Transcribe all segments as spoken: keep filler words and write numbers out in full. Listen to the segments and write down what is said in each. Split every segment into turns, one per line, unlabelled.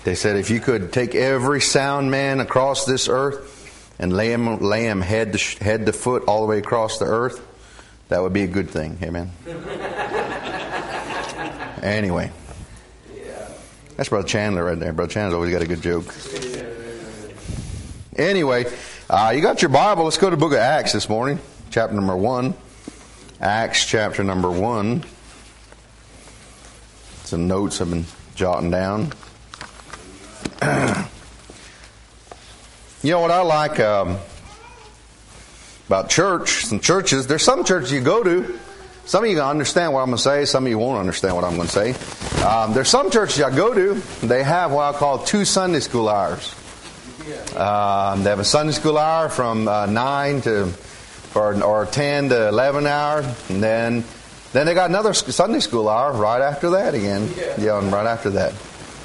They said if you could take every sound man across this earth and lay him, lay him head to, head to foot all the way across the earth, that would be a good thing. Amen. Anyway. That's Brother Chandler right there. Brother Chandler's always got a good joke. Anyway, uh, you got your Bible. Let's go to the book of Acts this morning. Chapter number one. Acts chapter number one. Some notes I've been jotting down. You know what I like um, about church, some churches, there's some churches you go to, some of you understand what I'm going to say, some of you won't understand what I'm going to say. Um, there's some churches I go to, they have what I call two Sunday school hours. Um, they have a Sunday school hour from uh, nine to, or, or ten to eleven hour, and then then they got another Sunday school hour right after that again. Yeah, and right after that.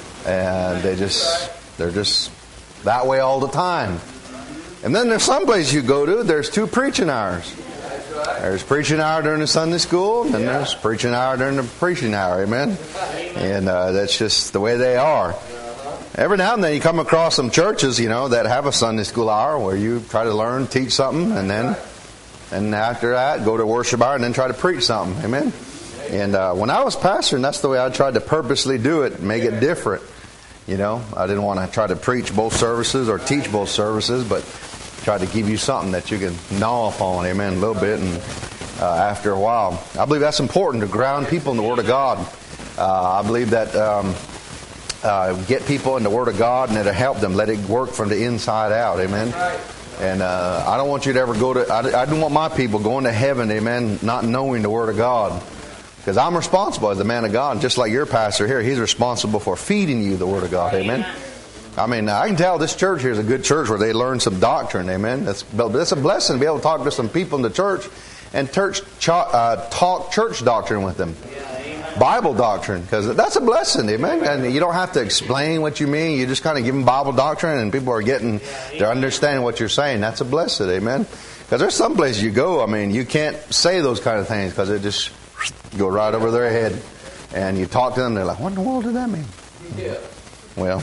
And they just, they're just that way all the time. And then there's some place you go to, there's two preaching hours. There's preaching hour during the Sunday school, and then there's preaching hour during the preaching hour. Amen? And uh, that's just the way they are. Every now and then you come across some churches, you know, that have a Sunday school hour where you try to learn, teach something, and then and after that, go to worship hour and then try to preach something. Amen? And uh, when I was pastoring, that's the way I tried to purposely do it, make it different. You know, I didn't want to try to preach both services or teach both services, but try to give you something that you can gnaw upon, amen, a little bit, and uh, after a while. I believe that's important to ground people in the Word of God. Uh, I believe that um, uh, get people in the Word of God and it'll help them. Let it work from the inside out, amen. And uh, I don't want you to ever go to, I, I don't want my people going to heaven, amen, not knowing the Word of God. Because I'm responsible as a man of God, just like your pastor here, he's responsible for feeding you the Word of God, amen. I mean, I can tell this church here is a good church where they learn some doctrine, amen. That's, that's a blessing to be able to talk to some people in the church and church, uh, talk church doctrine with them. Bible doctrine, because that's a blessing, amen. And you don't have to explain what you mean. You just kind of give them Bible doctrine and people are getting, they're understanding what you're saying. That's a blessing, amen. Because there's some places you go, I mean, you can't say those kind of things because it just go right over their head. And you talk to them, they're like, what in the world did that mean? Yeah. Well,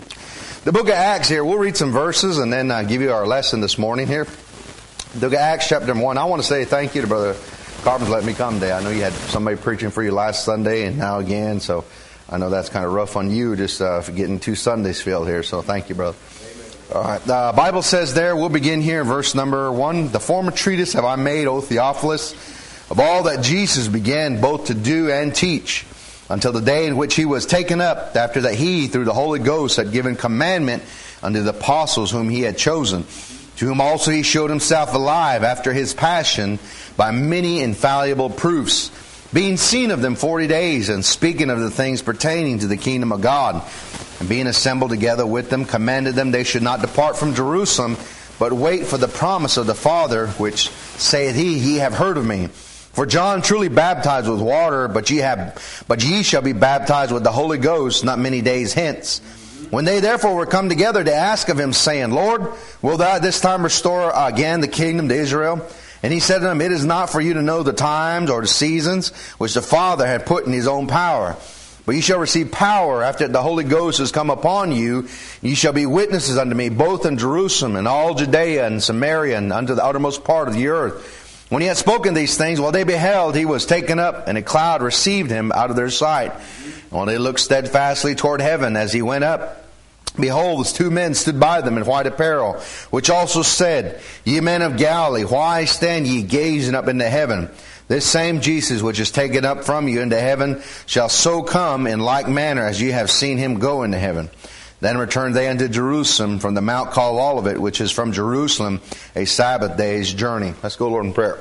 the book of Acts here, we'll read some verses and then uh, give you our lesson this morning here. The book of Acts chapter one. I want to say thank you to Brother Carpenter's letting me come today. I know you had somebody preaching for you last Sunday and now again, so I know that's kind of rough on you just uh, for getting two Sundays filled here, so thank you, brother. Amen. All right, the Bible says there, we'll begin here in verse number one. The former treatise have I made, O Theophilus, of all that Jesus began both to do and teach, until the day in which he was taken up, after that he, through the Holy Ghost, had given commandment unto the apostles whom he had chosen, to whom also he showed himself alive after his passion by many infallible proofs, being seen of them forty days, and speaking of the things pertaining to the kingdom of God. And being assembled together with them, commanded them they should not depart from Jerusalem, but wait for the promise of the Father, which saith he, Ye have heard of me. For John truly baptized with water, but ye have, but ye shall be baptized with the Holy Ghost not many days hence. When they therefore were come together to ask of him, saying, Lord, wilt thou at this time restore again the kingdom to Israel? And he said to them, It is not for you to know the times or the seasons which the Father had put in his own power. But ye shall receive power after the Holy Ghost has come upon you. Ye shall be witnesses unto me, both in Jerusalem and all Judea and Samaria and unto the uttermost part of the earth. When he had spoken these things, while they beheld, he was taken up, and a cloud received him out of their sight. And while they looked steadfastly toward heaven as he went up, behold, two men stood by them in white apparel, which also said, Ye men of Galilee, why stand ye gazing up into heaven? This same Jesus which is taken up from you into heaven shall so come in like manner as ye have seen him go into heaven. Then returned they unto Jerusalem from the mount called Olivet, which is from Jerusalem a Sabbath day's journey. Let's go, Lord, in prayer.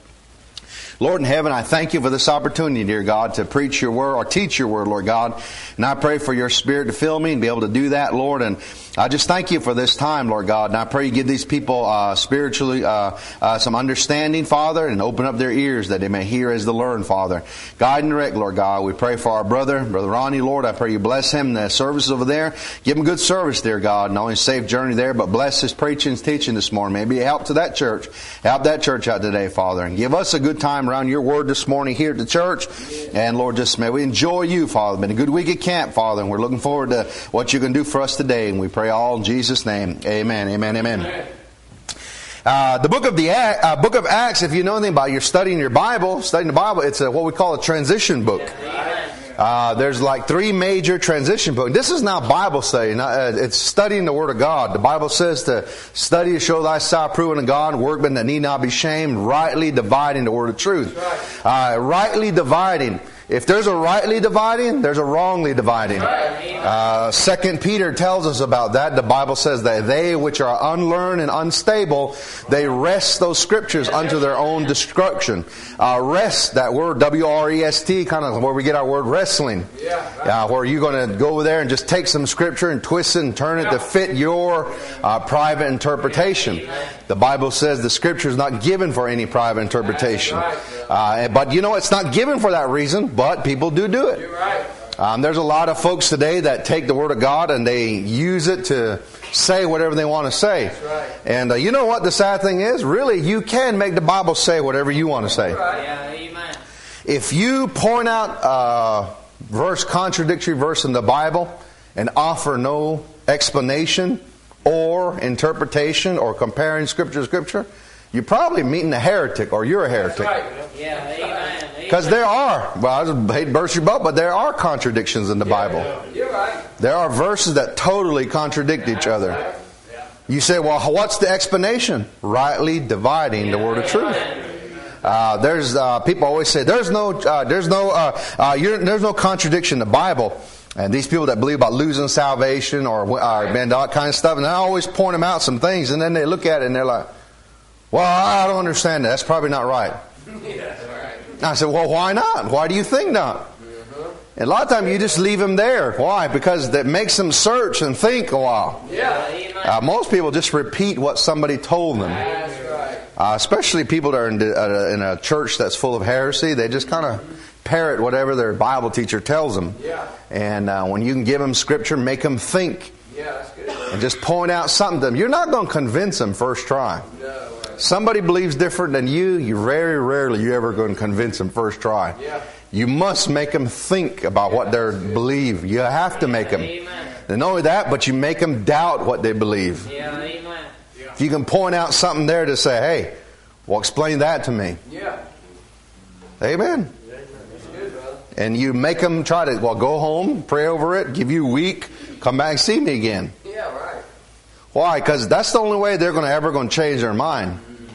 Lord in heaven, I thank you for this opportunity, dear God, to preach your word or teach your word, Lord God. And I pray for your Spirit to fill me and be able to do that, Lord. And I just thank you for this time, Lord God. And I pray you give these people uh, spiritually uh, uh, some understanding, Father, and open up their ears that they may hear as they learn, Father. Guide and direct, Lord God. We pray for our brother, Brother Ronnie, Lord. I pray you bless him in the service over there. Give him good service, dear God. Not only safe journey there, but bless his preaching and teaching this morning. Maybe help to that church. Help that church out today, Father. And give us a good time around your word this morning here at the church. And Lord, just may we enjoy you, Father. It's been a good week at camp, Father, and we're looking forward to what you're going to do for us today. And we pray all in Jesus' name. Amen, amen, amen. amen. Uh, the book of the uh, book of Acts, if you know anything about it, you're studying your Bible, studying the Bible, it's a, what we call a transition book. Uh, there's like three major transition books. This is not Bible study. Not, uh, it's studying the Word of God. The Bible says to study to show thyself proven to God, workmen that need not be shamed, rightly dividing the Word of truth. Uh, rightly dividing. If there's a rightly dividing, there's a wrongly dividing. Uh, Second Peter tells us about that. The Bible says that they which are unlearned and unstable, they wrest those scriptures unto their own destruction. Uh, rest, that word W R E S T, kind of where we get our word wrestling. Uh, where you're going to go over there and just take some scripture and twist it and turn it to fit your uh, private interpretation. The Bible says the scripture is not given for any private interpretation. Uh, but you know, it's not given for that reason, but people do do it. Um, there's a lot of folks today that take the Word of God and they use it to say whatever they want to say. And uh, you know what the sad thing is? Really, you can make the Bible say whatever you want to say. If you point out a verse, contradictory verse in the Bible and offer no explanation or interpretation or comparing Scripture to Scripture, you're probably meeting a heretic, or you're a heretic. Because there are, well, I hate to burst your bubble, but there are contradictions in the Bible. There are verses that totally contradict each other. You say, well, what's the explanation? Rightly dividing the word of truth. Uh, there's uh, people always say there's no, uh, there's no, uh, uh, you're, there's no contradiction in the Bible. And these people that believe about losing salvation or uh, man, that kind of stuff, and I always point them out some things, and then they look at it and they're like, well, I don't understand that. That's probably not right. I said, well, why not? Why do you think not? And a lot of times you just leave them there. Why? Because that makes them search and think a while. Uh, most people just repeat what somebody told them. Uh, especially people that are in, the, uh, in a church that's full of heresy. They just kind of parrot whatever their Bible teacher tells them. And uh, when you can give them Scripture, make them think. And just point out something to them. You're not going to convince them first try. Somebody believes different than you, you very rarely you're ever going to convince them first try. Yeah. You must make them think about yeah, what they believe. You have to make them. Amen. And not only that, but you make them doubt what they believe. Yeah, amen. If you can point out something there to say, hey, well, explain that to me. Yeah. Amen. That's good, brother. And you make them try to, well, go home, pray over it, give you a week, come back and see me again. Yeah, right. Why? Because that's the only way they're going to ever going to change their mind.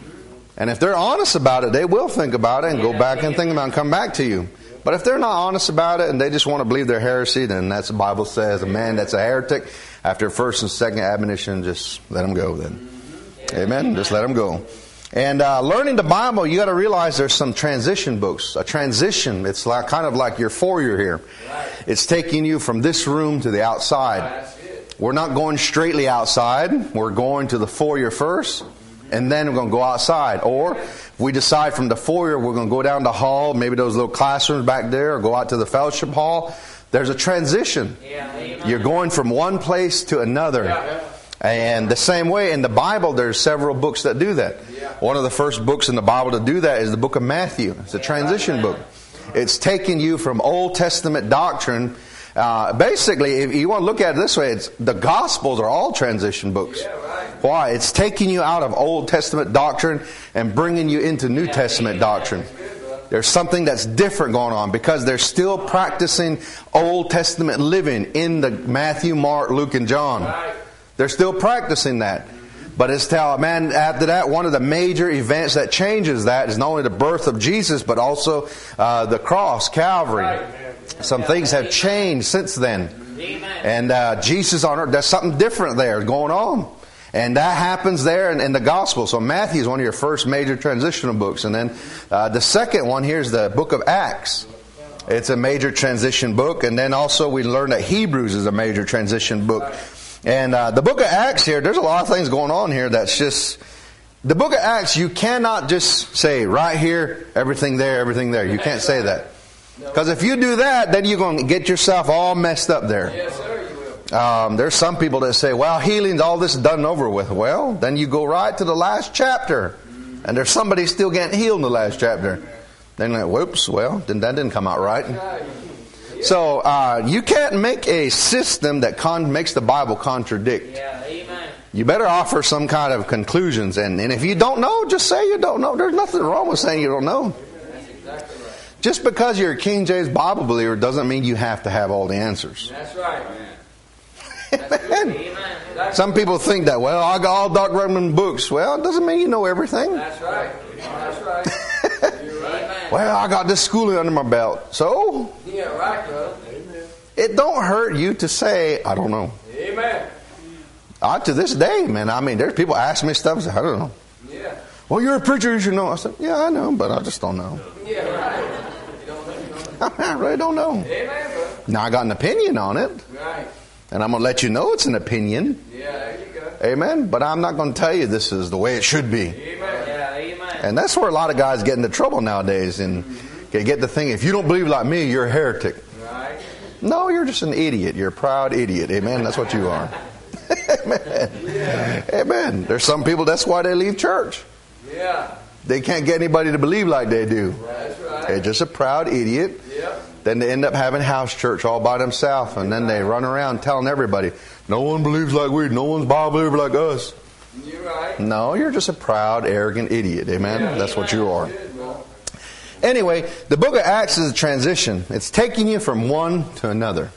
And if they're honest about it, they will think about it and go back and think about it and come back to you. But if they're not honest about it and they just want to believe their heresy, then that's the Bible says a man that's a heretic, after first and second admonition, just let him go then. Amen? Just let him go. And uh, learning the Bible, you got to realize there's some transition books. A transition, it's like kind of like your foyer here. It's taking you from this room to the outside. We're not going straightly outside. We're going to the foyer first. And then we're going to go outside. Or if we decide from the foyer we're going to go down the hall, maybe those little classrooms back there, or go out to the fellowship hall. There's a transition. Yeah, you're going from one place to another. Yeah. And the same way in the Bible, there's several books that do that. Yeah. One of the first books in the Bible to do that is the book of Matthew. It's a transition book. It's taking you from Old Testament doctrine. Uh, basically, if you want to look at it this way, it's the Gospels are all transition books. Yeah, right. Why? It's taking you out of Old Testament doctrine and bringing you into New yeah, Testament doctrine. Good, there's something that's different going on because they're still practicing Old Testament living in the Matthew, Mark, Luke, and John. Right. They're still practicing that. But it's tell man after that, one of the major events that changes that is not only the birth of Jesus, but also uh, the cross, Calvary. Right. Some things have changed since then. And uh, Jesus on earth, there's something different there going on. And that happens there in, in the Gospel. So Matthew is one of your first major transitional books. And then uh, the second one here is the book of Acts. It's a major transition book. And then also we learned that Hebrews is a major transition book. And uh, the book of Acts here, there's a lot of things going on here that's just... The book of Acts, you cannot just say right here, everything there, everything there. You can't say that. Because if you do that, then you're going to get yourself all messed up there. Yes, sir, you will. Um, there's some people that say, well, healing's all this done and over with. Well, then you go right to the last chapter. And there's somebody still getting healed in the last chapter. Then like, whoops, well, then that didn't come out right. So uh, you can't make a system that con- makes the Bible contradict.
Yeah, amen.
You better offer some kind of conclusions. And, and if you don't know, just say you don't know. There's nothing wrong with saying you don't know.
That's exactly right.
Just because you're a King James Bible believer doesn't mean you have to have all the answers.
That's right.
Amen.
Amen.
Some people think that, well, I got all Doctor Redman books. Well, it doesn't mean you know everything.
That's right. That's right. You're right.
Well, I got this schooling under my belt. So?
Yeah, right, brother. Amen.
It don't hurt you to say, I don't know.
Amen.
I, to this day, man, I mean, there's people ask me stuff, I say, I don't know.
Yeah.
Well, you're a preacher, you should know. I said, yeah, I know, but I just don't know.
Yeah, right. You don't know, you don't know.
I really don't know.
Amen, brother.
Now, I got an opinion on it,
Right.
and I'm going to let you know it's an opinion.
Yeah, there you go.
Amen. But I'm not going to tell you this is the way it should be.
Amen. Yeah, amen.
And that's where a lot of guys get into trouble nowadays. And they get the thing, if you don't believe like me, you're a heretic.
Right.
No, you're just an idiot. You're a proud idiot. Amen. That's what you are. Amen.
Yeah.
Amen. There's some people, that's why they leave church.
Yeah.
They can't get anybody to believe like they do.
That's right.
They're just a proud idiot.
Yep.
Then they end up having house church all by themselves. And then they run around telling everybody, no one believes like we. No one's Bible believer like us.
You're right.
No, you're just a proud, arrogant idiot. Amen.
Yeah,
That's what you are.
Good, brother.
Anyway, the book of Acts is a transition. It's taking you from one to another.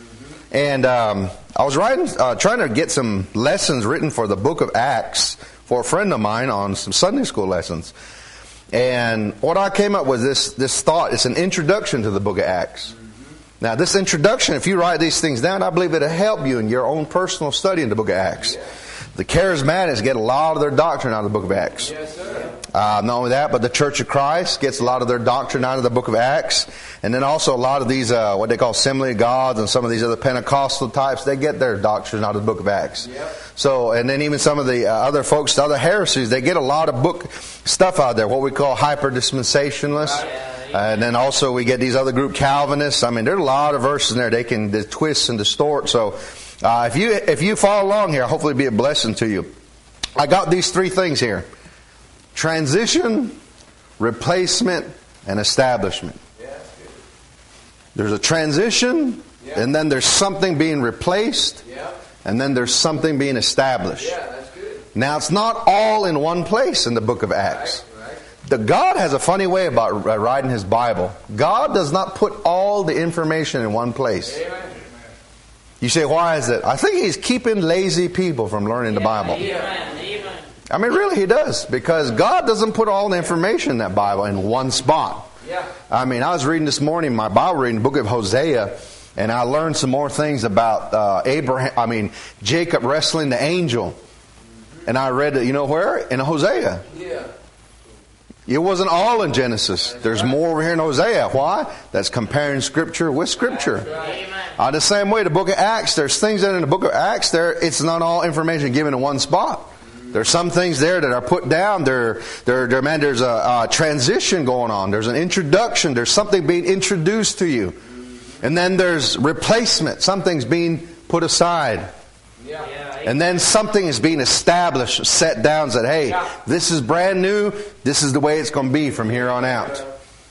And um, I was writing, uh, trying to get some lessons written for the book of Acts for a friend of mine on some Sunday school lessons. And what I came up with this this thought. It's an introduction to the book of Acts. Now, this introduction, if you write these things down, I believe it'll help you in your own personal study in the book of Acts. The charismatics get a lot of their doctrine out of the book of Acts.
Yes, sir.
Uh, not only that, but the Church of Christ gets a lot of their doctrine out of the book of Acts. And then also a lot of these, uh, what they call Assembly of Gods and some of these other Pentecostal types, they get their doctrine out of the book of Acts.
Yep.
So, and then even some of the uh, other folks, the other heresies, they get a lot of book stuff out there, what we call hyper-dispensationalists.
Right.
Uh, and then also we get these other group Calvinists. I mean, there's a lot of verses in there they can they twist and distort. So uh, if you if you follow along here, hopefully it'll be a blessing to you. I got these three things here: transition, replacement, and establishment.
Yeah, that's good.
There's a transition,
Yeah.
and then there's something being replaced,
Yeah.
and then there's something being established.
Yeah, that's good.
Now, it's not all in one place in the book of Acts.
Right, right.
The God has a funny way about writing His Bible. God does not put all the information in one place.
Amen.
You say, why is it? I think He's keeping lazy people from learning the Bible.
Amen. Amen.
I mean, really, He does. Because God doesn't put all the information in that Bible in one spot.
Yeah.
I mean, I was reading this morning, my Bible reading, the book of Hosea, and I learned some more things about uh, Abraham, I mean, Jacob wrestling the angel. And I read it, you know where? In Hosea.
Yeah.
It wasn't all in Genesis. There's more over here in Hosea. Why? That's comparing Scripture with Scripture.
Amen.
Uh, the same way, the book of Acts, there's things that in the book of Acts, there it's not all information given in one spot. There's some things there that are put down. There, there, there man, there's a, a transition going on. There's an introduction. There's something being introduced to you. And then there's replacement. Something's being put aside.
Yeah.
And then something is being established, set down, said, hey, this is brand new. This is the way it's going to be from here on out.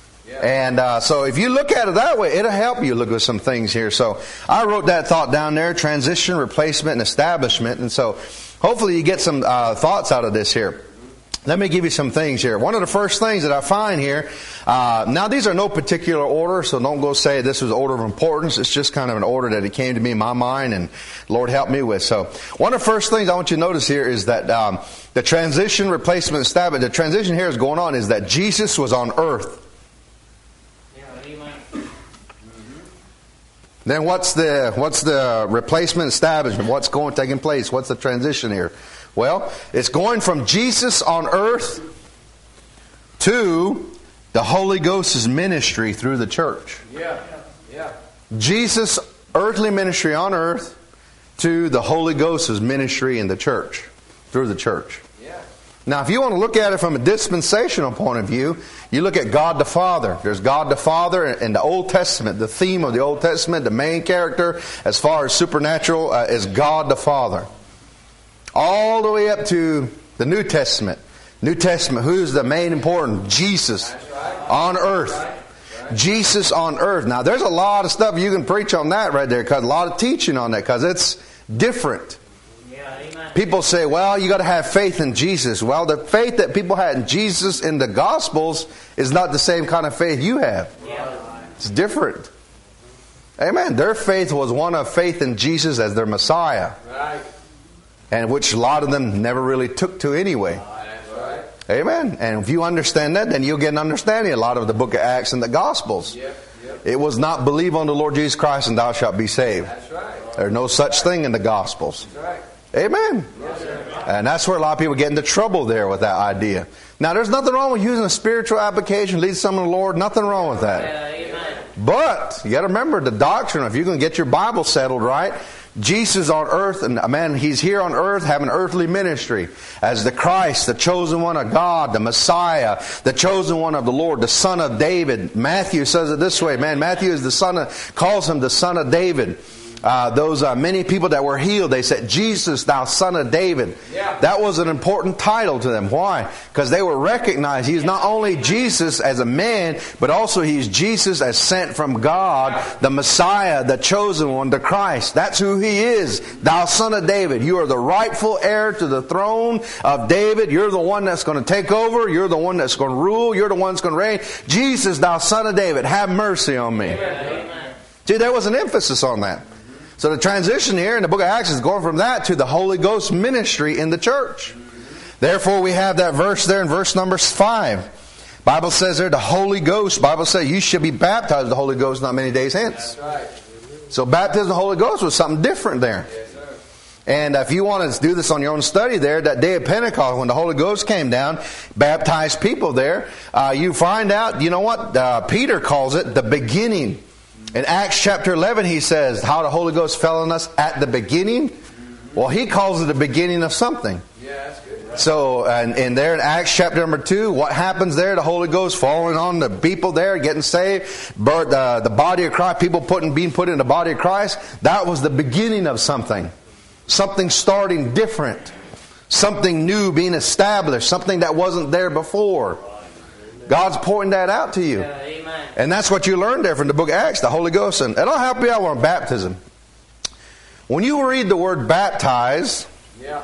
And uh, so if you look at it that way, it'll help you look at some things here. So I wrote that thought down there, transition, replacement, and establishment. And so hopefully you get some uh, thoughts out of this here. Let me give you some things here. One of the first things that I find here, uh, now these are no particular order, so don't go say this was order of importance. It's just kind of an order that it came to me in my mind and Lord helped me with. So one of the first things I want you to notice here is that um, the transition, replacement, establishment, the transition here is going on is that Jesus was on earth.
Yeah, amen.
Then what's the what's the replacement, establishment? What's going taking place? What's the transition here? Well, it's going from Jesus on earth to the Holy Ghost's ministry through the church.
Yeah. Yeah.
Jesus' earthly ministry on earth to the Holy Ghost's ministry in the church, through the church.
Yeah.
Now, if you want to look at it from a dispensational point of view, you look at God the Father. There's God the Father in the Old Testament. The theme of the Old Testament, the main character as far as supernatural, uh, is God the Father. All the way up to the New Testament. New Testament, who's the main important? Jesus.
That's right.
On earth. Jesus on earth. Now, there's a lot of stuff you can preach on that right there, because a lot of teaching on that, because it's different. People say, well, you got to have faith in Jesus. Well, the faith that people had in Jesus in the Gospels is not the same kind of faith you have. It's different. Amen. Their faith was one of faith in Jesus as their Messiah. And which a lot of them never really took to anyway. Amen. And if you understand that, then you'll get an understanding of a lot of the book of Acts and the Gospels. Yep, yep. It was not believe on the Lord Jesus Christ and thou shalt be saved. That's right. There's no such thing in the Gospels. That's right. Amen. Yes, and that's where a lot of people get into trouble there with that idea. Now, there's nothing wrong with using a spiritual application, lead someone to the Lord. Nothing wrong with that. Yeah, amen. But you got to remember the doctrine. If you're going to get your Bible settled right, Jesus on earth, and man, He's here on earth having earthly ministry as the Christ, the chosen one of God, the Messiah, the chosen one of the Lord, the Son of David. Matthew says it this way, man. Matthew is the son of, calls Him the Son of David. Uh, those uh, many people that were healed, they said, Jesus, thou Son of David. Yeah. That was an important title to them. Why? Because they were recognized He's not only Jesus as a man, but also He's Jesus as sent from God, the Messiah, the chosen one, the Christ. That's who He is. Thou Son of David. You are the rightful heir to the throne of David. You're the one that's going to take over. You're the one that's going to rule. You're the one that's going to reign. Jesus, thou Son of David, have mercy on me. Amen. See, there was an emphasis on that. So the transition here in the book of Acts is going from that to the Holy Ghost ministry in the church. Therefore, we have that verse there in verse number five. Bible says there, the Holy Ghost, Bible says you should be baptized with the Holy Ghost not many days hence. That's right. So baptism of the Holy Ghost was something different there. Yes, sir. And if you want to do this on your own study there, that day of Pentecost when the Holy Ghost came down, baptized people there, uh, you find out, you know what, uh, Peter calls it the beginning. In Acts chapter eleven, he says how the Holy Ghost fell on us at the beginning. Well, he calls it the beginning of something. Yeah, that's good. Right. So, and, and there in Acts chapter number two, what happens there? The Holy Ghost falling on the people there, getting saved. But uh, the body of Christ, people putting being put in the body of Christ. That was the beginning of something. Something starting different. Something new being established. Something that wasn't there before. God's pointing that out to you. Yeah, amen. And that's what you learned there from the book of Acts, the Holy Ghost. And it'll help you out on baptism. When you read the word baptize, yeah.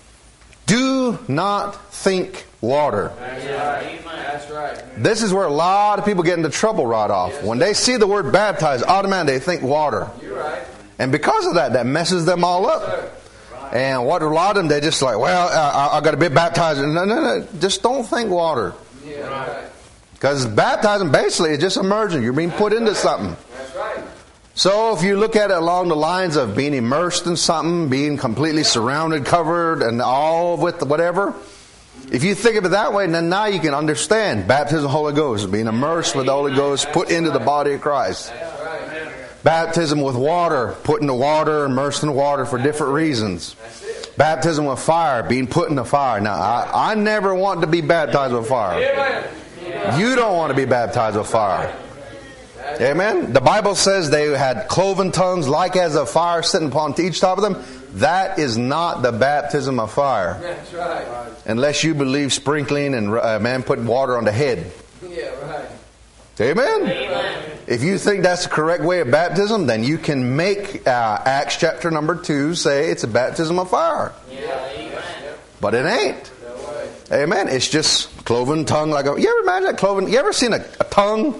do not think water. That's right. That's right. This is where a lot of people get into trouble right off. Yes, when they see the word baptize, automatically they think water. You're right. And because of that, that messes them all up. Yes, and what a lot of them, they just like, well, I, I got to be baptized. No, no, no. Just don't think water. Yeah, right. Because baptizing basically is just immersion. You're being put into something. That's right. So if you look at it along the lines of being immersed in something, being completely surrounded, covered, and all with whatever, if you think of it that way, then now you can understand baptism of the Holy Ghost, being immersed with the Holy Ghost, put into the body of Christ. That's right. Baptism with water, put in the water, immersed in the water for different reasons. Baptism with fire, being put in the fire. Now, I, I never want to be baptized with fire. You don't want to be baptized with fire. Amen. The Bible says they had cloven tongues like as of fire sitting upon each top of them. That is not the baptism of fire. That's right. Unless you believe sprinkling and uh, man putting water on the head. Yeah, right. Amen. Amen. If you think that's the correct way of baptism, then you can make uh, Acts chapter number two say it's a baptism of fire. Yeah, amen. But it ain't. Amen. It's just cloven tongue like a. You ever imagine that cloven? You ever seen a, a tongue?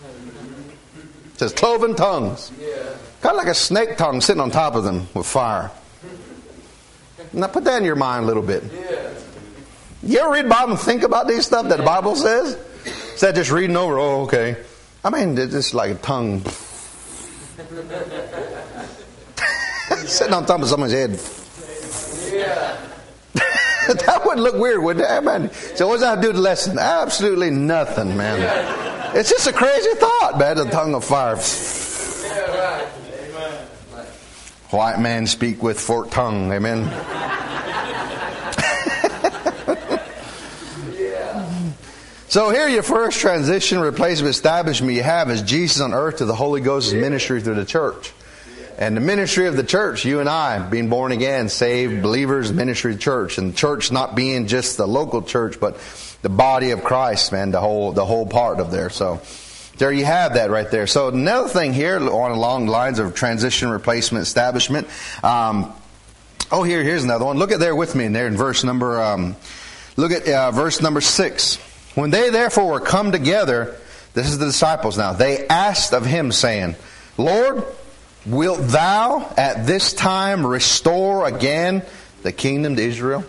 It says cloven tongues. Yeah. Kind of like a snake tongue sitting on top of them with fire. Now put that in your mind a little bit. Yeah. You ever read the Bible and think about these stuff that the Bible says? Is that just reading over? Oh, okay. I mean, it's just like a tongue sitting on top of someone's head. Yeah. That wouldn't look weird, would it? Man. So what does that have to do with the lesson? Absolutely nothing, man. It's just a crazy thought, man. The tongue of fire. White man speak with forked tongue. Amen. So here your first transition, replacement, establishment you have is Jesus on earth to the Holy Ghost's ministry through the church. And the ministry of the church, you and I, being born again, saved believers, ministry of the church. And church not being just the local church, but the body of Christ, man, the whole the whole part of there. So there you have that right there. So another thing here on along the lines of transition, replacement, establishment. Um, oh, here here's another one. Look at there with me in there in verse number. Um, look at uh, verse number six. When they therefore were come together, this is the disciples now. They asked of him, saying, Lord, wilt thou at this time restore again the kingdom to Israel?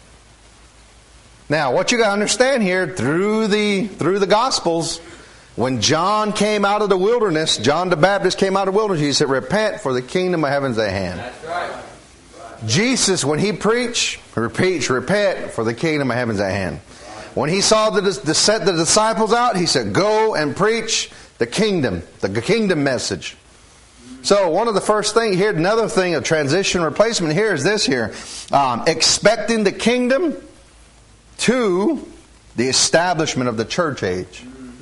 Now, what you got to understand here, through the through the Gospels, when John came out of the wilderness, John the Baptist came out of the wilderness, he said, repent, for the kingdom of heaven is at hand.
That's right.
Jesus, when he preached, repeats, repent, for the kingdom of heaven is at hand. When he saw the, the set the disciples out, he said, go and preach the kingdom, the kingdom message. So one of the first things here, another thing of transition replacement here is this here. Um, expecting the kingdom to the establishment of the church age.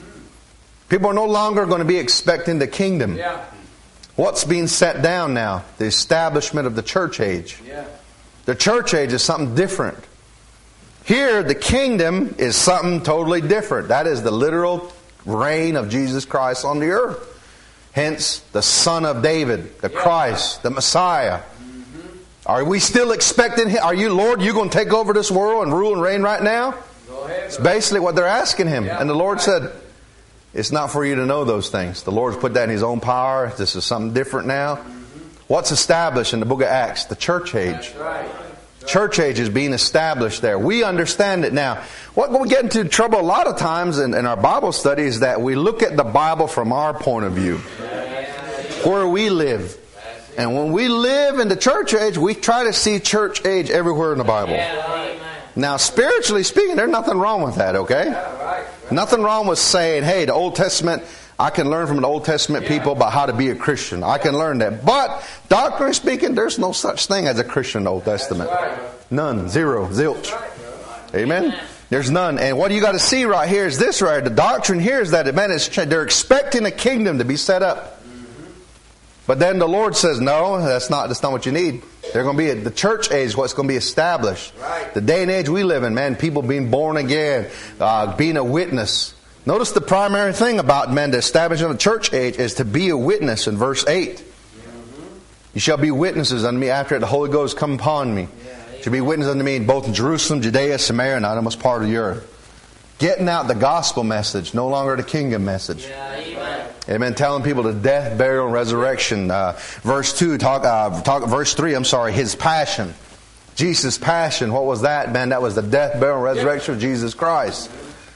People are no longer going to be expecting the kingdom.
Yeah.
What's being set down now? The establishment of the church age.
Yeah.
The church age is something different. Here, the kingdom is something totally different. That is the literal reign of Jesus Christ on the earth. Hence, the Son of David, the Christ, the Messiah. Mm-hmm. Are we still expecting Him? Are you, Lord, you going to take over this world and rule and reign right now?
Go ahead.
It's basically what they're asking Him.
Yeah.
And the Lord
Right.
said, it's not for you to know those things. The Lord's put that in His own power. This is something different now. Mm-hmm. What's established in the book of Acts? The church age.
That's right.
Church age is being established there. We understand it now. What we get into trouble a lot of times in, in our Bible study is that we look at the Bible from our point of view, where we live. And when we live in the church age, we try to see church age everywhere in the Bible. Now, spiritually speaking, there's nothing wrong with that, okay? Nothing wrong with saying, hey, the Old Testament, I can learn from the Old Testament people about how to be a Christian. I can learn that. But, doctrinally speaking, there's no such thing as a Christian in the Old Testament. None. Zero. Zilch. Amen? There's none. And what you got to see right here is this right. The doctrine here is that, man, it's, they're expecting a kingdom to be set up. But then the Lord says, no, that's not, that's not what you need. They're going to be, the church age, what's going to be established. The day and age we live in, man, people being born again, uh, being a witness. Notice the primary thing about, man, the establishment of the church age is to be a witness in verse eight. You shall be witnesses unto me after the Holy Ghost come upon me. You shall be witnesses unto me both in Jerusalem, Judea, Samaria, and uttermost part of the earth. Getting out the gospel message, no longer the kingdom message.
Amen.
Amen. Telling people the death, burial, and resurrection. Uh, verse two, talk, uh, talk. Verse three. I'm sorry. His passion, Jesus' passion. What was that, man? That was the death, burial, and resurrection of Jesus Christ.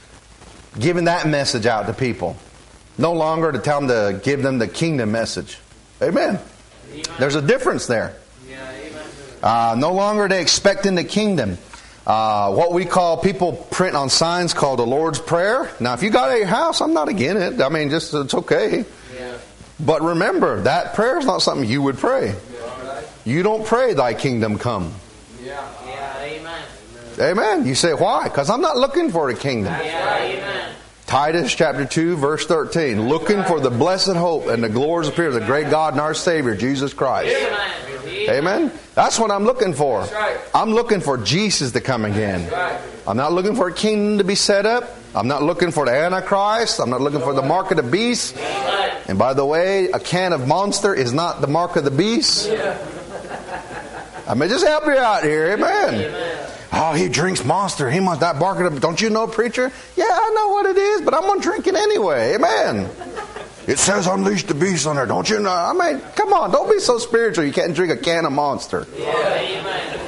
Giving that message out to people. No longer to tell them to give them the kingdom message. Amen. Amen. There's a difference there.
Yeah, amen.
Uh, no longer they expecting the kingdom. Uh, what we call, people print on signs called the Lord's Prayer. Now, if you got it at your house, I'm not against it. I mean, just it's okay.
Yeah.
But remember, that prayer is not something you would pray.
Yeah.
You don't pray, thy kingdom come.
Yeah. Yeah, amen.
Amen. You say, why? Because I'm not looking for a kingdom.
Yeah, amen.
Titus chapter two, verse thirteen. Looking for the blessed hope and the glorious appearance of the great God and our Savior, Jesus Christ.
Amen.
Amen. That's what I'm looking for.
That's right.
I'm looking for Jesus to come again.
That's right.
I'm not looking for a kingdom to be set up. I'm not looking for the Antichrist. I'm not looking for the mark of the beast.
Amen.
And by the way, a can of Monster is not the mark of the beast.
Yeah.
I may just help you out here. Amen.
Amen.
Oh, he drinks Monster. He must not bark at him. Don't you know, preacher? Yeah, I know what it is, but I'm going to drink it anyway. Amen. It says unleash the beast on there. Don't you know? I mean, come on. Don't be so spiritual. You can't drink a can of Monster.
Yeah, amen.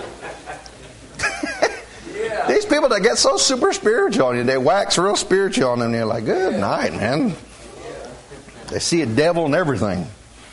Yeah.
These people that get so super spiritual on you, they wax real spiritual on them, and you're like, good night, man. They see a devil and everything.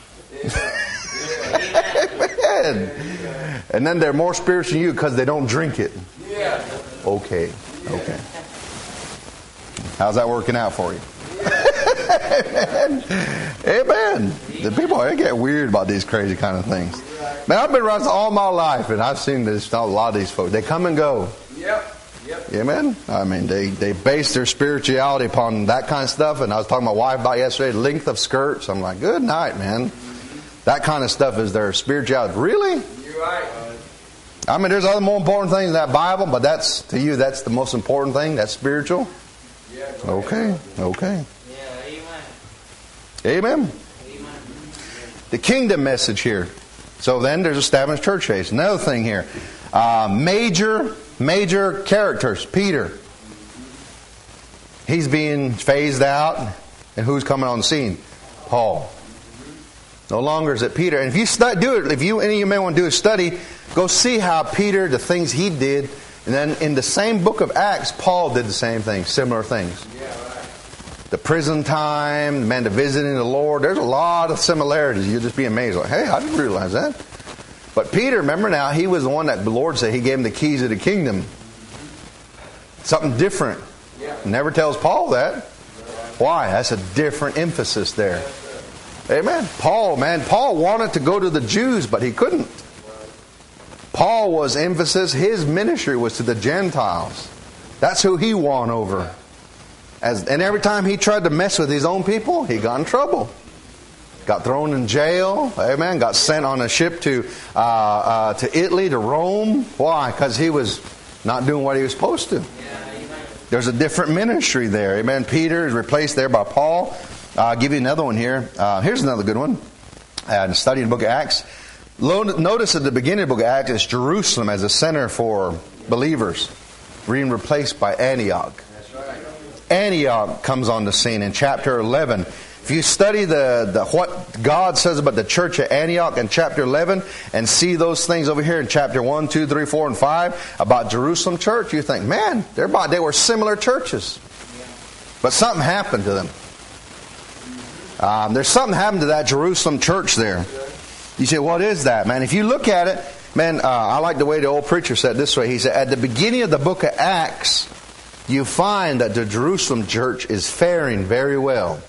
Amen. And then they're more spiritual than you because they don't drink it.
Yeah.
Okay. Okay. How's that working out for you? Amen. Amen. The people, they get weird about these crazy kind of things. Man, I've been around all my life, and I've seen this. A lot of these folks, they come and go.
Yep. Yep.
Amen. I mean, they, they base their spirituality upon that kind of stuff. And I was talking to my wife about yesterday, length of skirts. I'm like, good night, man. That kind of stuff is their spirituality. Really?
You're right.
I mean, there's other more important things in that Bible, but that's, to you, that's the most important thing. That's spiritual. Okay, okay. Amen. The kingdom message here. So then there's established church age. Another thing here. Uh, major, major characters. Peter. He's being phased out. And who's coming on the scene? Paul. No longer is it Peter. And if you study, do it, if you any of you may want to do a study, go see how Peter, the things he did. And then in the same book of Acts, Paul did the same thing, similar things. The prison time, the man to visiting the Lord. There's a lot of similarities. You'll just be amazed. Like, hey, I didn't realize that. But Peter, remember now, he was the one that the Lord said he gave him the keys of the kingdom. Something different. Never tells Paul that. Why? That's a different emphasis there. Amen. Paul, man, Paul wanted to go to the Jews, but he couldn't. Paul was emphasis, his ministry was to the Gentiles. That's who he won over. As, and every time he tried to mess with his own people, he got in trouble. Got thrown in jail. Amen. Got sent on a ship to uh, uh, to Italy, to Rome. Why? Because he was not doing what he was supposed to. There's a different ministry there. Amen. Peter is replaced there by Paul. Uh, I'll give you another one here. Uh, here's another good one. Uh, studying the book of Acts. Notice at the beginning of the book of Acts, it's Jerusalem as a center for believers, being replaced by Antioch. Antioch comes on the scene in chapter eleven. If you study the, the what God says about the church at Antioch in chapter eleven and see those things over here in chapter one, two, three, four, and five about Jerusalem church, you think, man, they're about, they were similar churches. But something happened to them. Um, there's something happened to that Jerusalem church there. You say, what is that, man? If you look at it, man, uh, I like the way the old preacher said it this way. He said, at the beginning of the book of Acts, you find that the Jerusalem church is faring very well.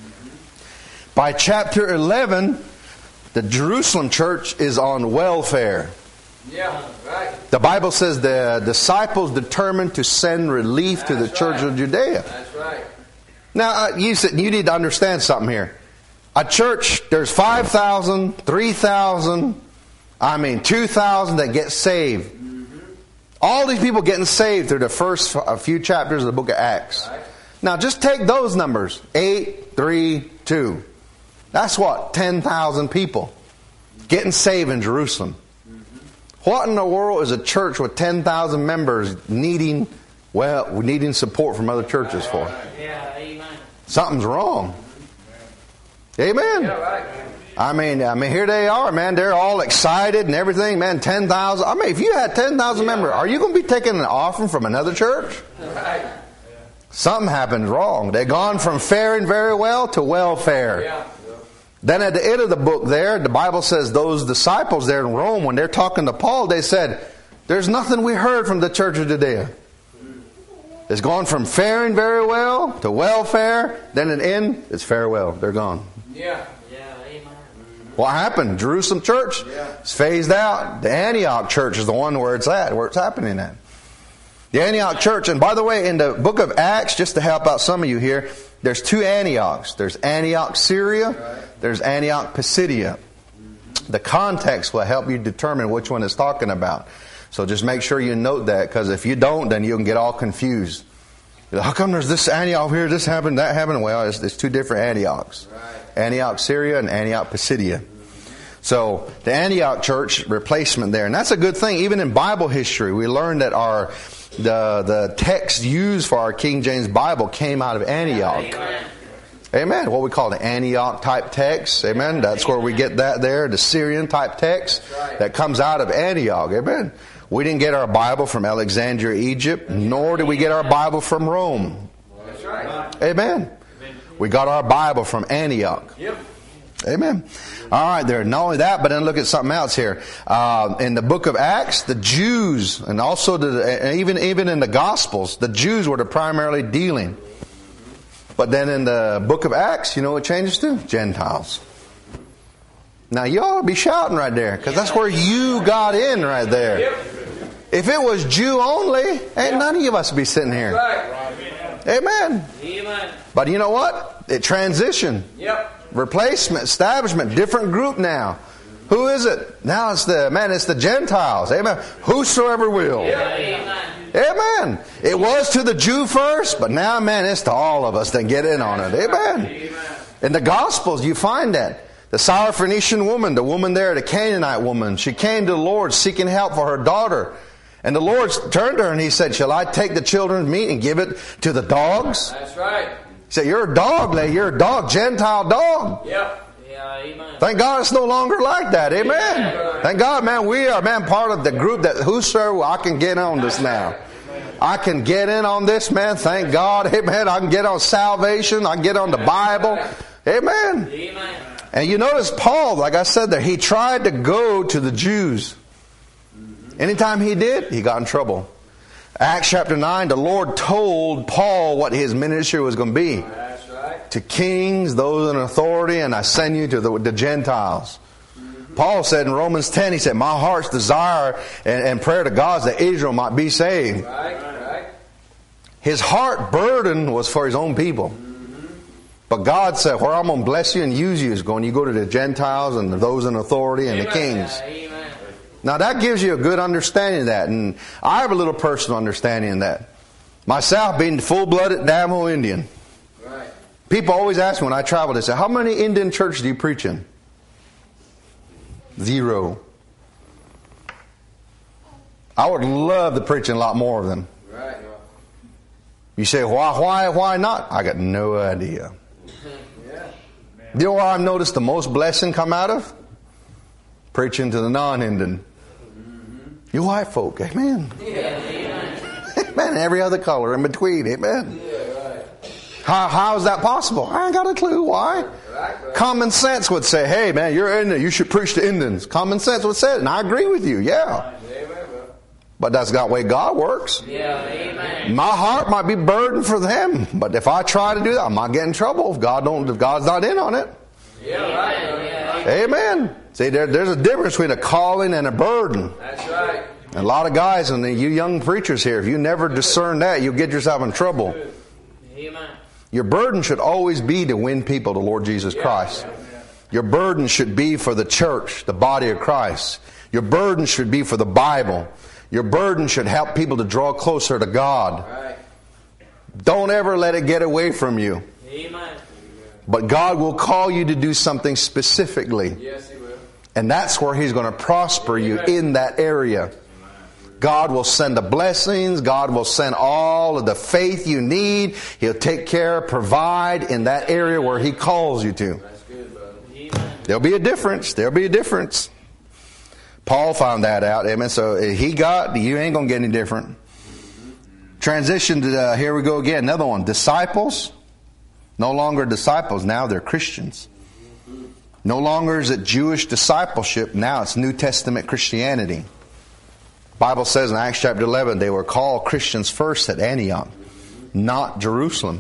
By chapter eleven, the Jerusalem church is on welfare.
Yeah, right.
The Bible says the disciples determined to send relief That's to the
right.
church of Judea.
That's right.
Now, uh, you, you need to understand something here. A church, there's five thousand, three thousand, I mean two thousand that get saved. All these people getting saved through the first a few chapters of the book of Acts.
Right.
Now just take those numbers. eight, three, two. That's what? ten thousand people getting saved in Jerusalem. Mm-hmm. What in the world is a church with ten thousand members needing, well, needing support from other churches for?
Yeah, amen.
Something's wrong. Amen.
Yeah, right.
I mean, I mean, here they are, man. They're all excited and everything, man. Ten thousand. I mean, if you had ten thousand members, are you going to be taking an offering from another church?
Right.
Something happened wrong. They've gone from faring very well to welfare.
Yeah.
Then at the end of the book there, the Bible says those disciples there in Rome, when they're talking to Paul, they said, "There's nothing we heard from the church of Judea." It's gone from faring very well to welfare. Then at the end, it's farewell. They're gone.
Yeah.
What happened? Jerusalem church is phased out. The Antioch church is the one where it's at, where it's happening at. The Antioch church, and by the way, in the book of Acts, just to help out some of you here, there's two Antiochs. There's Antioch, Syria. There's Antioch, Pisidia. The context will help you determine which one it's talking about. So just make sure you note that, because if you don't, then you can get all confused. How come there's this Antioch here, this happened, that happened? Well, it's, it's two different Antiochs. Antioch, Syria, and Antioch, Pisidia. So the Antioch church replacement there, and that's a good thing. Even in Bible history, we learned that our the the text used for our King James Bible came out of Antioch. Amen. Amen. What we call the Antioch type text. Amen. That's where we get that there, the Syrian type text that comes out of Antioch. Amen. We didn't get our Bible from Alexandria, Egypt, nor did we get our Bible from Rome.
That's right.
Amen. We got our Bible from Antioch.
Yep.
Amen. All right, there. Not only that, but then look at something else here. Uh, in the book of Acts, the Jews, and also the, even even in the Gospels, the Jews were the primarily dealing. But then in the book of Acts, you know what it changes to? Gentiles. Now you ought to be shouting right there, because that's where you got in right there.
Yep.
If it was Jew only, ain't none of us be sitting here.
Right.
Amen.
Amen.
But you know what? It transitioned.
Yep.
Replacement, establishment, different group now. Who is it? Now it's the, man, it's the Gentiles. Amen. Whosoever will.
Amen.
Amen. It was to the Jew first, but now, man, it's to all of us that get in on it. Amen.
Amen.
In the Gospels, you find that. The Syrophoenician woman, the woman there, the Canaanite woman, she came to the Lord seeking help for her daughter. And the Lord turned to her and He said, shall I take the children's meat and give it to the dogs?
That's right.
He said, you're a dog, lady. You're a dog, Gentile dog.
Yep. Yeah, amen.
Thank God it's no longer like that. Amen.
Amen.
Thank God, man, we are, man, part of the group that whosoever, I can get on this now. I can get in on this, man. Thank God. Amen. I can get on salvation. I can get on the Bible. Amen.
Amen.
And you notice Paul, like I said there, he tried to go to the Jews. Anytime he did, he got in trouble. Acts chapter nine, the Lord told Paul what his ministry was going to be.
That's right.
To kings, those in authority, and I send you to the, the Gentiles. Mm-hmm. Paul said in Romans ten, he said, my heart's desire and, and prayer to God is that Israel might be saved.
Right, right.
His heart burden was for his own people. Mm-hmm. But God said, where I'm going to bless you and use you is going, you go to the Gentiles and those in authority and
Amen.
the kings.
Yeah, amen.
Now that gives you a good understanding of that. And I have a little personal understanding of that. Myself being full-blooded Navajo Indian.
Right.
People always ask me when I travel, they say, how many Indian churches do you preach in? Zero. I would love to preach in a lot more of them.
Right.
You say, why, why, why not? I got no idea.
Yeah.
You know where I've noticed the most blessing come out of? Preaching to the non-Indian. You white folk, amen.
Yeah, amen.
Amen. Every other color in between, amen.
Yeah, right.
How, how is that possible? I ain't got a clue why.
Right, right.
Common sense would say, hey man, you're Indian, you should preach to Indians. Common sense would say it, and I agree with you, yeah.
Amen, bro.
But that's not the way God works.
Yeah, amen.
My heart might be burdened for them, but if I try to do that, I might get in trouble if God don't, if God's not in on it.
Yeah, right. bro. Yeah,
Amen. See, there, there's a difference between a calling and a burden.
that's right.
And a lot of guys, and you young preachers here, if you never discern that, you'll get yourself in trouble.
Amen.
Your burden should always be to win people to Lord Jesus Christ. Your burden should be for the church, the body of Christ. Your burden should be for the Bible. Your burden should help people to draw closer to God.
Right.
Don't ever let it get away from you.
Amen.
But God will call you to do something specifically.
Yes, He will.
And that's where He's going to prosper you in that area. God will send the blessings. God will send all of the faith you need. He'll take care, provide in that area where He calls you to.
That's good, brother. Amen.
There'll be a difference. There'll be a difference. Paul found that out. Amen. So he got, you ain't going to get any different. Transition to, uh, here we go again. Another one. Disciples. No longer disciples. Now they're Christians. No longer is it Jewish discipleship. Now it's New Testament Christianity. Bible says in Acts chapter eleven, they were called Christians first at Antioch, not Jerusalem.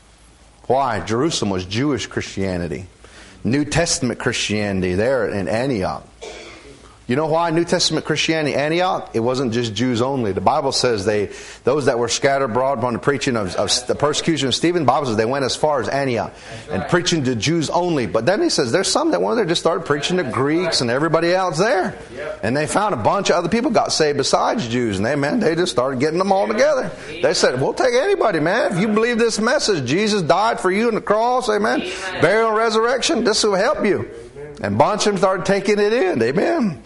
Why? Jerusalem was Jewish Christianity. New Testament Christianity there in Antioch. You know why New Testament Christianity, Antioch? It wasn't just Jews only. The Bible says they, those that were scattered abroad upon the preaching of, of the persecution of Stephen, the Bible says they went as far as Antioch and preaching to Jews only. But then he says there's some that went there just started preaching to Greeks and everybody else there. And they found a bunch of other people got saved besides Jews. And they, man, they just started getting them all together. They said, we'll take anybody, man. If you believe this message, Jesus died for you on the cross, amen. Burial and resurrection, this will help you. And a bunch of them started taking it in, amen.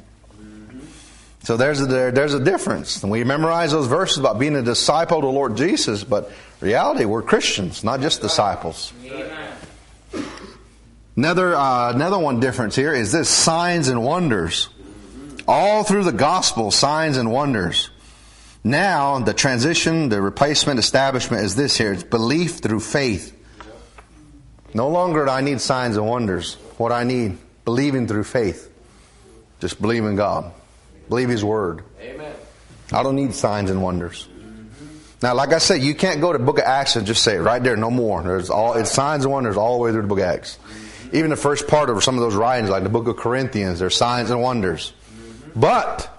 So there's a, there, there's a difference. And we memorize those verses about being a disciple of the Lord Jesus, but reality, we're Christians, not just disciples.
Amen.
Another, uh, another one difference here is this, signs and wonders. All through the gospel, signs and wonders. Now, the transition, the replacement, establishment is this here. It's belief through faith. No longer do I need signs and wonders. What I need, believing through faith. Just believe in God. Believe His Word.
Amen.
I don't need signs and wonders. Now, like I said, you can't go to the book of Acts and just say it right there, no more. There's all it's signs and wonders all the way through the book of Acts. Even the first part of some of those writings, like the book of Corinthians, there's signs and wonders. But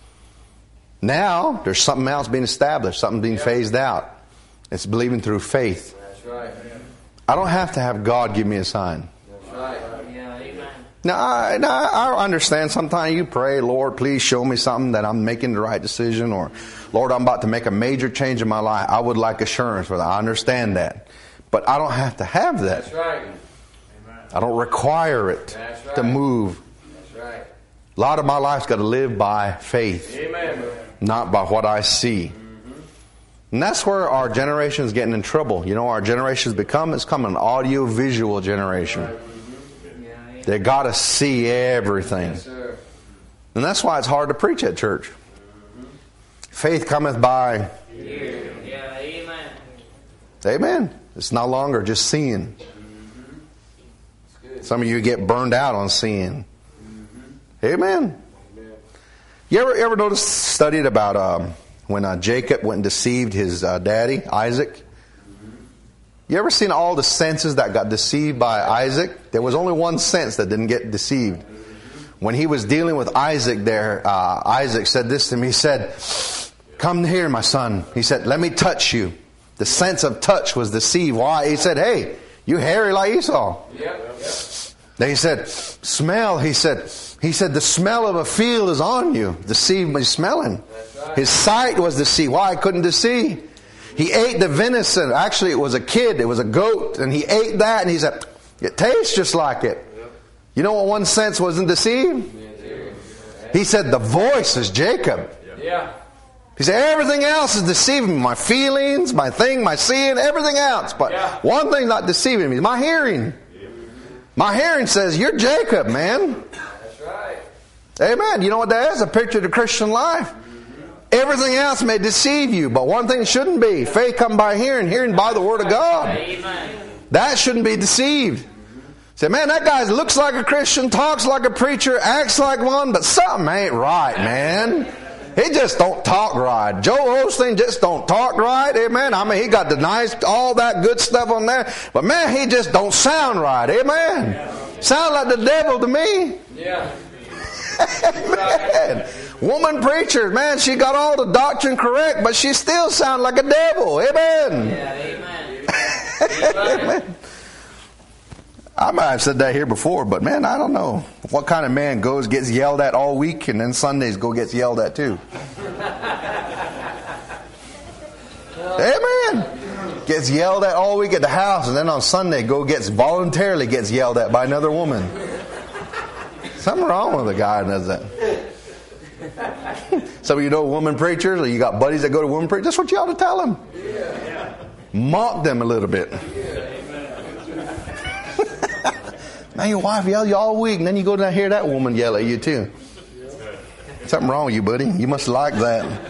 now there's something else being established, something being phased out. It's believing through faith.
That's right.
I don't have to have God give me a sign.
That's right. Yeah, amen.
Now, I, now, I understand sometimes you pray, Lord, please show me something that I'm making the right decision, or Lord, I'm about to make a major change in my life. I would like assurance for that. I understand that. But I don't have to have that.
That's right.
I don't require it
That's right.
to move.
That's right.
A lot of my life's got to live by faith,
Amen.
not by what I see. And that's where our generation is getting in trouble. You know, our generation's become, it's become an audio-visual generation. They got to see everything.
Yes, sir.
And that's why it's hard to preach at church. Faith cometh by...
Yeah, amen.
Amen. It's no longer just seeing. Some of you get burned out on seeing. Amen. You ever ever notice, studied about um, when uh, Jacob went and deceived his uh, daddy, Isaac? You ever seen all the senses that got deceived by Isaac? There was only one sense that didn't get deceived. When he was dealing with Isaac there, uh, Isaac said this to him. He said, come here, my son. He said, let me touch you. The sense of touch was deceived. Why? He said, hey, you hairy like Esau.
Yep. Yep.
Then he said, smell. He said, he said, the smell of a field is on you. Deceived by smelling.
Right.
His sight was deceived. Why? He couldn't deceive. He ate the venison. Actually, it was a kid. It was a goat. And he ate that. And he said, it tastes just like it. You know what one sense wasn't deceived? He said, the voice is Jacob.
Yeah.
He said, everything else is deceiving me. My feelings, my thing, my seeing, everything else. But
Yeah.
one thing's not deceiving me. My hearing. My hearing says, you're Jacob, man.
That's right.
Amen. You know what that is? A picture of the Christian life. Everything else may deceive you, but one thing shouldn't be. Faith comes by hearing, hearing by the Word of God.
Amen.
That shouldn't be deceived. Say, man, that guy looks like a Christian, talks like a preacher, acts like one, but something ain't right, man. He just don't talk right. Joel Osteen just don't talk right. Amen. I mean, he got the nice, all that good stuff on there. But man, he just don't sound right. Amen. Sound like the devil to me.
Yeah.
Amen. Woman preacher, man, she got all the doctrine correct, but she still sounds like a devil. Amen.
Yeah, amen.
Amen. I might have said that here before, but man, I don't know. What kind of man goes, gets yelled at all week, and then Sundays go gets yelled at too? Amen. Gets yelled at all week at the house, and then on Sunday go gets voluntarily gets yelled at by another woman. Something wrong with the guy that does that. Some of you know women preachers, or you got buddies that go to women preachers. That's what you ought to tell them. Mock them a little bit. Man, your wife yelled you all week, and then you go down and hear that woman yell at you too. Something wrong with you, buddy. You must like that.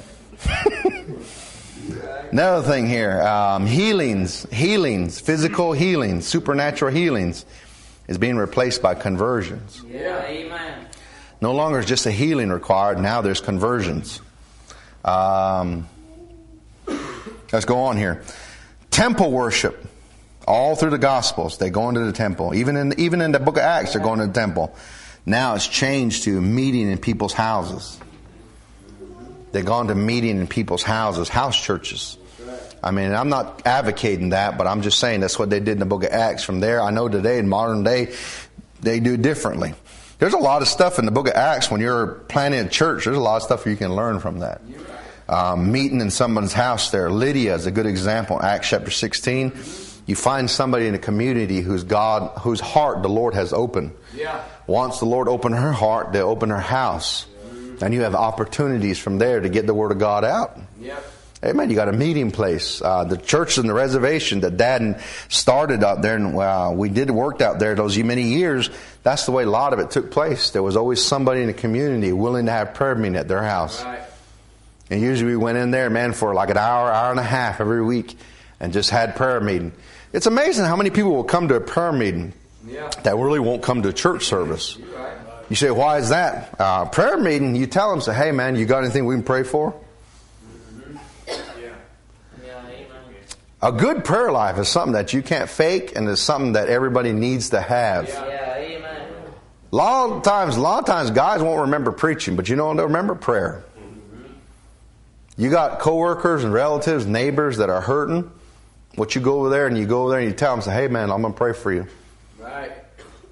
Another thing here, um, healings, healings, physical healings, supernatural healings is being replaced by conversions.
Yeah, amen.
No longer is just a healing required. Now there's conversions. Um, let's go on here. Temple worship. All through the Gospels, they go into the temple. Even in even in the book of Acts, they're going to the temple. Now it's changed to meeting in people's houses. They've gone to meeting in people's houses, house churches. I mean, I'm not advocating that, but I'm just saying that's what they did in the book of Acts. From there, I know today, in modern day, they do differently. There's a lot of stuff in the book of Acts when you're planning a church. There's a lot of stuff you can learn from that. Um, meeting in someone's house there. Lydia is a good example. Acts chapter sixteen. You find somebody in a community whose God, whose heart the Lord has opened.
Yeah.
Once the Lord opened her heart, they open her house. And you have opportunities from there to get the Word of God out.
Yep.
Amen. You got a meeting place. Uh, the church and the reservation that Dad started up there, and uh, we did worked out there those many years. That's the way a lot of it took place. There was always somebody in the community willing to have prayer meeting at their house.
Right.
And usually we went in there, man, for like an hour, hour and a half every week and just had prayer meeting. It's amazing how many people will come to a prayer meeting
Yeah.
that really won't come to a church service.
You're right.
You say, why is that? Uh, prayer meeting, you tell them, say, hey man, you got anything we can pray for?
Yeah. Yeah, amen.
A good prayer life is something that you can't fake, and it's something that everybody needs to have.
Yeah, amen.
A lot of times, a lot of times guys won't remember preaching, but you know, they'll remember prayer. You got coworkers and relatives, neighbors that are hurting. What you go over there and you go over there and you tell them, say, hey man, I'm going to pray for you.
Right.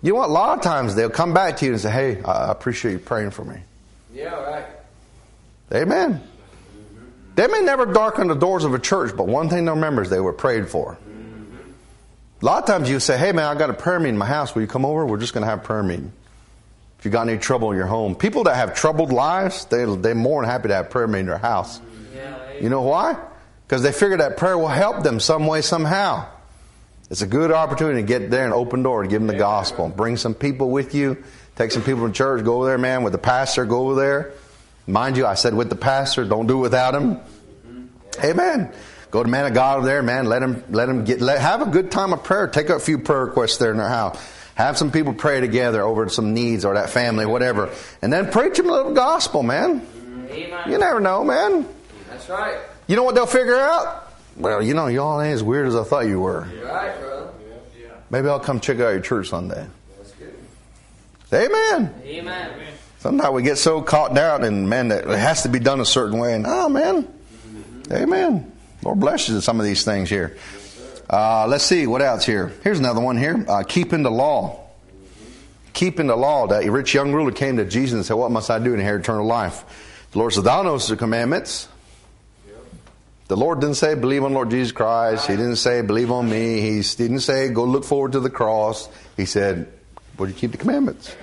You know what? A lot of times they'll come back to you and say, hey, I appreciate you praying for me.
Yeah, right.
Amen. Mm-hmm. They may never darken the doors of a church, but one thing to remember is they were prayed for. Mm-hmm. A lot of times you say, hey man, I got a prayer meeting in my house. Will you come over? We're just going to have a prayer meeting. If you got any trouble in your home. People that have troubled lives, they, they're more than happy to have a prayer meeting in their house.
Yeah,
you know why? Because they figure that prayer will help them some way, somehow. It's a good opportunity to get there and open door and give them the gospel. Bring some people with you. Take some people from church. Go over there, man, with the pastor. Go over there. Mind you, I said with the pastor. Don't do it without him. Amen. Go to man of God over there, man. Let him, let him get, let, have a good time of prayer. Take a few prayer requests there in their house. Have some people pray together over some needs or that family, whatever. And then preach them a little gospel, man.
Amen.
You never know, man.
That's right.
You know what they'll figure out? Well, you know, y'all ain't as weird as I thought you were.
You're right, brother. Yeah.
Maybe I'll come check out your church Sunday.
That's good.
Amen.
Amen.
Sometimes we get so caught down and, man, that it has to be done a certain way. And, oh, man. Mm-hmm. Amen. Lord bless you in some of these things here. Uh, let's see, what else here? Here's another one here. Uh, keeping the law. Mm-hmm. Keeping the law. That rich young ruler came to Jesus and said, what must I do to inherit eternal life? The Lord said, thou knowest the commandments. The Lord didn't say, believe on Lord Jesus Christ. He didn't say, believe on me. He didn't say, go look forward to the cross. He said, would you keep the commandments?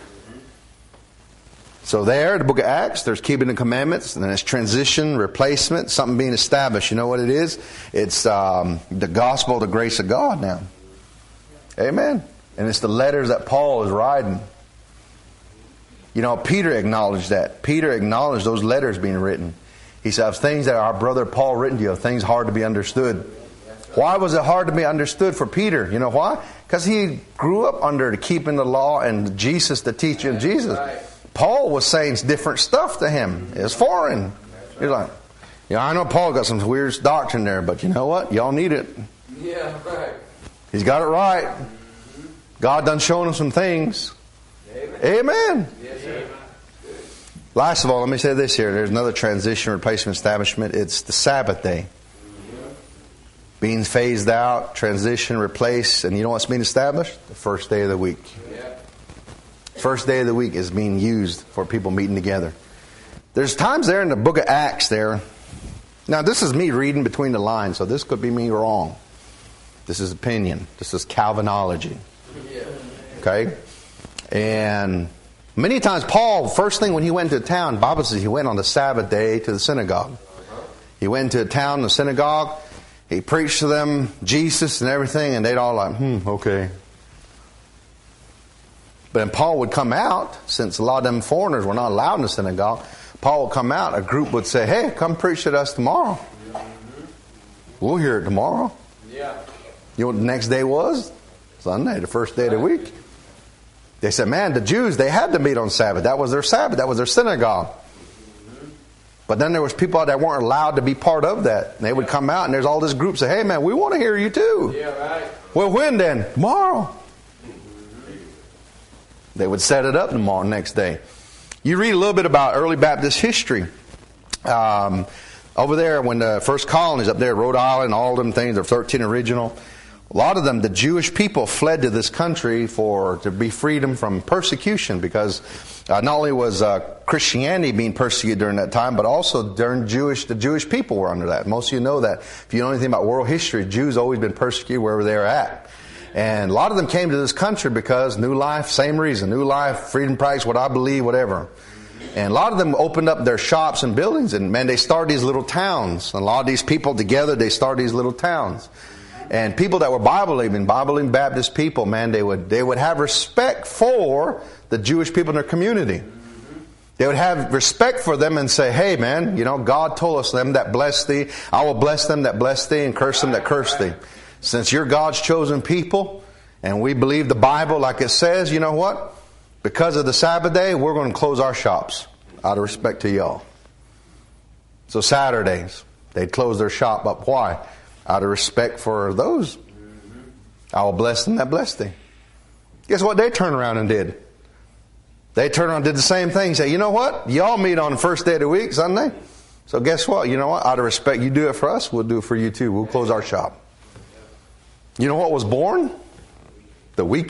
So there, the book of Acts, there's keeping the commandments. And then it's transition, replacement, something being established. You know what it is? It's um, the gospel, the grace of God now. Amen. And it's the letters that Paul is writing. You know, Peter acknowledged that. Peter acknowledged those letters being written. He said, of things that our brother Paul written to you, of things hard to be understood. Why was it hard to be understood for Peter? You know why? Because he grew up under keeping the law and Jesus, the teaching of Jesus. Paul was saying different stuff to him. It's foreign. He's like, yeah, I know Paul got some weird doctrine there, but you know what? Y'all need it.
Yeah, right.
He's got it right. God done shown him some things. Amen. Amen.
Yes, sir.
Last of all, let me say this here. There's another transition, replacement, establishment. It's the Sabbath day. Being phased out, transition, replaced. And you know what's being established? The first day of the week. First day of the week is being used for people meeting together. There's times there in the book of Acts there. Now, this is me reading between the lines, so this could be me wrong. This is opinion. This is Calvinology. Okay? And many times Paul, first thing when he went to town, the Bible says he went on the Sabbath day to the synagogue. He went to a town, the synagogue. He preached to them Jesus and everything, and they'd all like, hmm, okay. But then Paul would come out, since a lot of them foreigners were not allowed in the synagogue. Paul would come out, a group would say, hey, come preach to us tomorrow. We'll hear it tomorrow.
Yeah.
You know what the next day was? Sunday, the first day of the week. They said, man, the Jews, they had to meet on Sabbath. That was their Sabbath. That was their synagogue. Mm-hmm. But then there was people out that weren't allowed to be part of that. And they would come out and there's all this group say, hey, man, we want to hear you too.
Yeah, right.
Well, when then? Tomorrow. Mm-hmm. They would set it up tomorrow, next day. You read a little bit about early Baptist history. Um, over there, when the first colonies up there, Rhode Island, all them things, there are thirteen original. A lot of them, the Jewish people fled to this country for to be freedom from persecution, because uh, not only was uh, Christianity being persecuted during that time, but also during Jewish the Jewish people were under that. Most of you know that. If you know anything about world history, Jews always been persecuted wherever they were at. And a lot of them came to this country because new life, same reason, new life, freedom price, what I believe, whatever. And a lot of them opened up their shops and buildings, and man, they started these little towns. And a lot of these people together, they started these little towns. And people that were Bible-believing, Bible-believing Baptist people, man, they would they would have respect for the Jewish people in their community. They would have respect for them and say, hey, man, you know, God told us, them that bless thee, I will bless them that bless thee and curse them that curse thee. Since you're God's chosen people and we believe the Bible like it says, you know what? Because of the Sabbath day, we're going to close our shops out of respect to y'all. So Saturdays, they'd close their shop up. Why? Out of respect for those. I will bless them that bless thee. Guess what they turned around and did? They turned around and did the same thing. Say, you know what? Y'all meet on the first day of the week, Sunday. So guess what? You know what? Out of respect, you do it for us, we'll do it for you too. We'll close our shop. You know what was born? The weekend.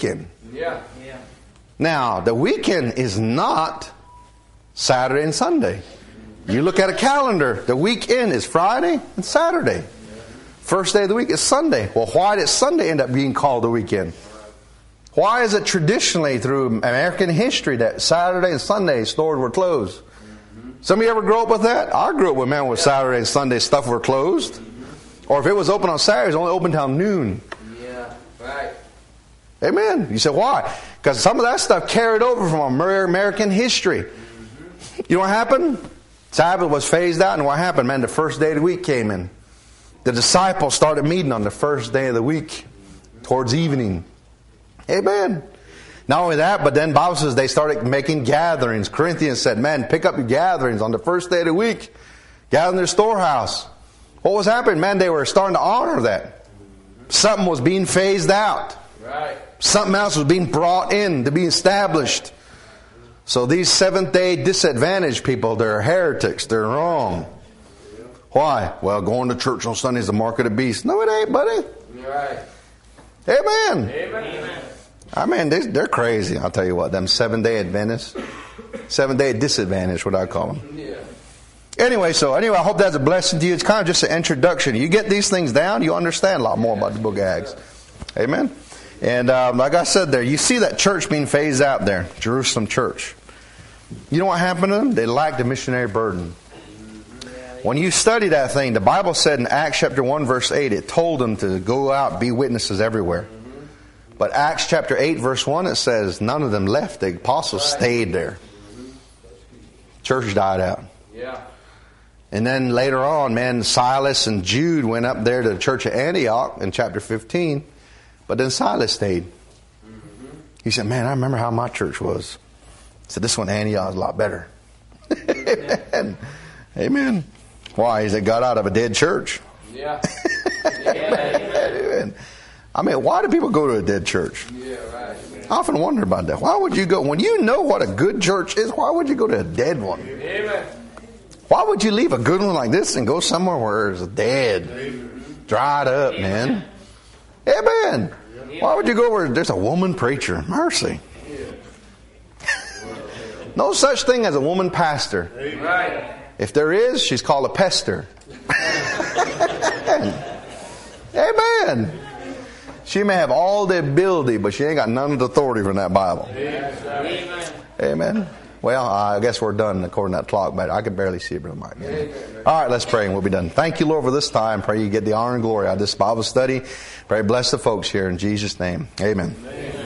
Yeah. Yeah.
Now, the weekend is not Saturday and Sunday. You look at a calendar, the weekend is Friday and Saturday. First day of the week is Sunday. Well, why did Sunday end up being called the weekend? Why is it traditionally through American history that Saturday and Sunday stores were closed? Some of you ever grow up with that? I grew up with, man, with Saturday and Sunday stuff were closed. Or if it was open on Saturday, it was only open till noon.
Yeah, right.
Amen. You say, why? Because some of that stuff carried over from American history. You know what happened? Sabbath was phased out, and what happened, man? The first day of the week came in. The disciples started meeting on the first day of the week, towards evening. Amen. Not only that, but then Bible says they started making gatherings. Corinthians said, man, pick up your gatherings on the first day of the week. Gather in their storehouse. What was happening? Man, they were starting to honor that. Something was being phased out.
Right.
Something else was being brought in to be established. So these Seventh-day disadvantaged people, they're heretics. They're wrong. Why? Well, going to church on Sunday is the mark of the beast. No, it ain't, buddy.
Right.
Amen.
Amen.
I mean, they, they're crazy. I'll tell you what, them seven-day Adventists. Seven-day disadvantaged, what I call them.
Yeah.
Anyway, so anyway, I hope that's a blessing to you. It's kind of just an introduction. You get these things down, you understand a lot more about the book of Acts. Amen. And um, like I said there, you see that church being phased out there, Jerusalem church. You know what happened to them? They lacked a missionary burden. When you study that thing, the Bible said in Acts chapter one verse eight, it told them to go out, be witnesses everywhere. But Acts chapter eight verse one, it says none of them left. The apostles stayed there. Church died out.
Yeah.
And then later on, man, Silas and Jude went up there to the church of Antioch in chapter fifteen. But then Silas stayed. He said, man, I remember how my church was. He said, this one, Antioch, is a lot better. Amen. Amen. Why? He got out of a dead church.
Yeah.
Amen. I mean, why do people go to a dead church?
Yeah, right.
I often wonder about that. Why would you go, when you know what a good church is, why would you go to a dead one?
Amen.
Why would you leave a good one like this and go somewhere where it's dead, dried up, man? Amen. Why would you go where there's a woman preacher? Mercy. No such thing as a woman pastor.
Right.
If there is, she's called a pester. Amen. She may have all the ability, but she ain't got none of the authority from that Bible.
Amen.
Amen. Well, I guess we're done according to that clock, but I can barely see it, Brother Mike. All right, let's pray and we'll be done. Thank you, Lord, for this time. Pray you get the honor and glory out of this Bible study. Pray bless the folks here in Jesus' name. Amen. Amen.